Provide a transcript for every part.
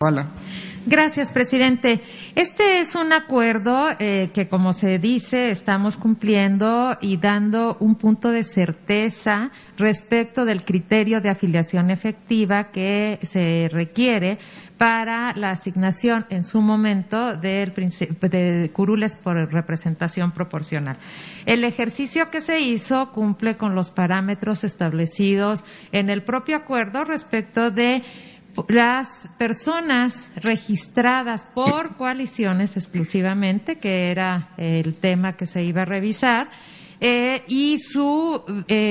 Hola. Gracias, presidente. Este es un acuerdo que, como se dice, estamos cumpliendo y dando un punto de certeza respecto del criterio de afiliación efectiva que se requiere para la asignación en su momento de curules por representación proporcional. El ejercicio que se hizo cumple con los parámetros establecidos en el propio acuerdo respecto de las personas registradas por coaliciones exclusivamente, que era el tema que se iba a revisar, y su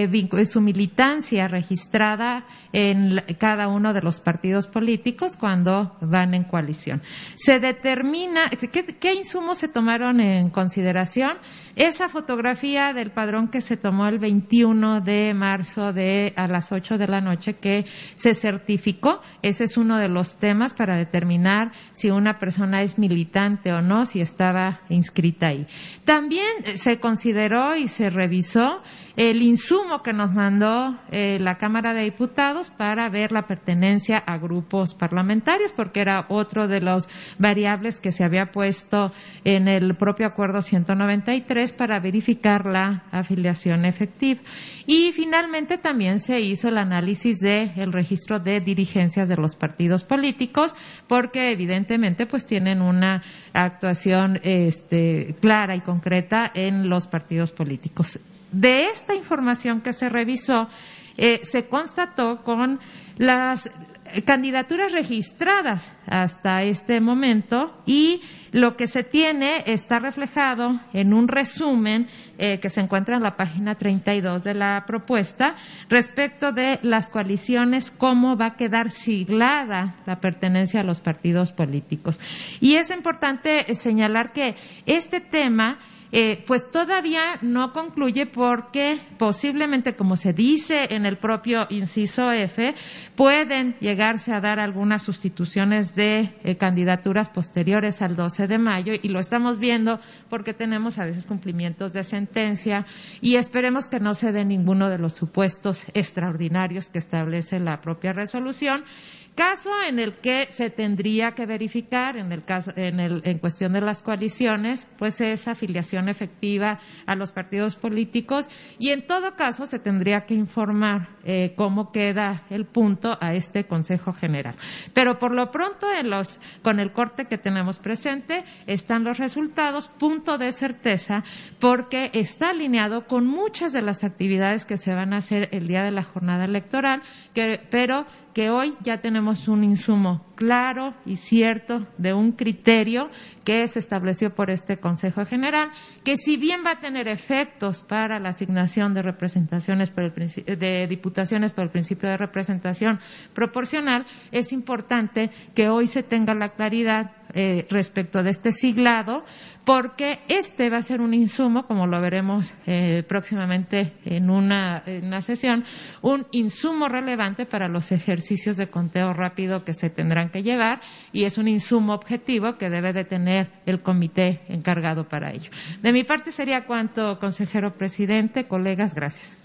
militancia registrada en cada uno de los partidos políticos cuando van en coalición. Se determina qué insumos se tomaron en consideración. Esa fotografía del padrón que se tomó el 21 de marzo a las 8 de la noche que se certificó, ese es uno de los temas para determinar si una persona es militante o no, si estaba inscrita ahí. También se consideró y se revisó el insumo que nos mandó la Cámara de Diputados para ver la pertenencia a grupos parlamentarios, porque era otro de los variables que se había puesto en el propio Acuerdo 193 para verificar la afiliación efectiva. Y finalmente también se hizo el análisis del registro de dirigencias de los partidos políticos, porque evidentemente pues tienen una actuación clara y concreta en los partidos políticos. De esta información que se revisó, se constató con las candidaturas registradas hasta este momento y lo que se tiene está reflejado en un resumen que se encuentra en la página 32 de la propuesta respecto de las coaliciones, cómo va a quedar siglada la pertenencia a los partidos políticos. Y es importante señalar que este tema pues todavía no concluye porque posiblemente, como se dice en el propio inciso F, pueden llegarse a dar algunas sustituciones de candidaturas posteriores al 12 de mayo y lo estamos viendo porque tenemos a veces cumplimientos de sentencia y esperemos que no se dé ninguno de los supuestos extraordinarios que establece la propia resolución. Caso en el que se tendría que verificar, en cuestión de las coaliciones, pues es afiliación efectiva a los partidos políticos y en todo caso se tendría que informar cómo queda el punto a este Consejo General. Pero por lo pronto, con el corte que tenemos presente, están los resultados, punto de certeza, porque está alineado con muchas de las actividades que se van a hacer el día de la jornada electoral, pero que hoy ya tenemos un insumo claro y cierto de un criterio que se estableció por este Consejo General, que si bien va a tener efectos para la asignación de representaciones de diputaciones por el principio de representación proporcional, es importante que hoy se tenga la claridad respecto de este siglado, porque este va a ser un insumo, como lo veremos próximamente en una sesión, un insumo relevante para los ejercicios de conteo rápido que se tendrán que llevar y es un insumo objetivo que debe de tener el comité encargado para ello. De mi parte sería cuanto, consejero presidente. Colegas, gracias.